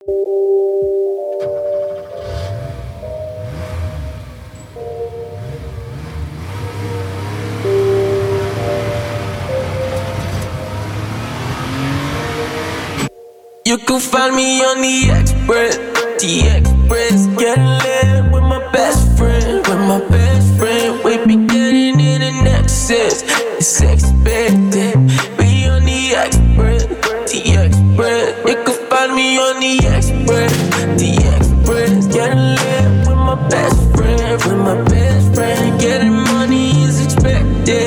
You can find me on the Express, getting lit with my best friend, We be getting it in excess, it's expected. We on the Express, You can find me on the Express, getting lit with my best friend, Getting money is expected,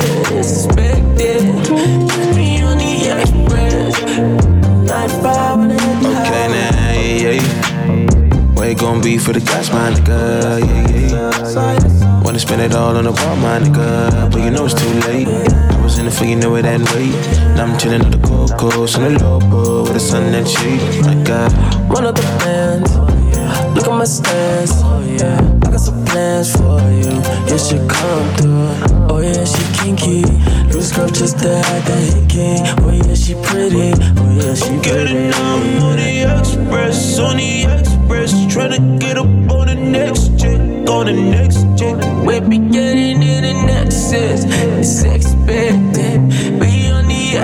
Get me on the Express. Okay, now, yeah. Where you gon' be for the cash, my nigga? Yeah. Wanna spend it all on the ball, my nigga, but you know it's too late. I was in it for you know it and wait. Now I'm chillin' on the Gold Coast on the Lobo with the sun that shade. My God, one of the bands. Look at my stance. I got some plans for you. Yeah, she come through. Oh yeah, she kinky. Loose scrub just to hide that hickey. Oh yeah, she pretty. Oh yeah, she pretty. Getting on the Express, tryna get up on the next jet, We be getting it in excess, it's expected. We on the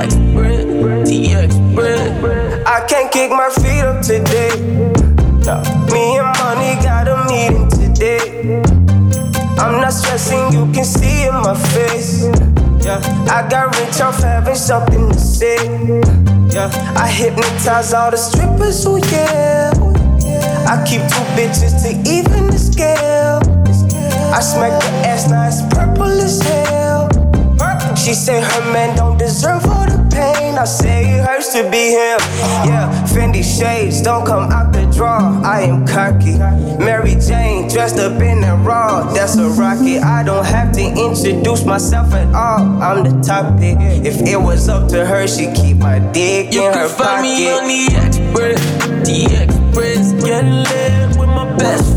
Express, I can't kick my feet up today. Me and money got a meeting today. I'm not stressing, you can see in my face. I got rich off having something to say. I hypnotize all the strippers, oh yeah. I keep 2 bitches to even the scale. I smack the ass, now it's purple as hell. She say her man don't deserve all the pain. I say it hurts to be him. Yeah, Fendi shades don't come out the drawer. I am cocky. Mary Jane dressed up in that raw. That's a rocket. I don't have to introduce myself at all. I'm the topic. If it was up to her, she'd keep my dick in her pocket. You can find me on the Express, getting lit with my best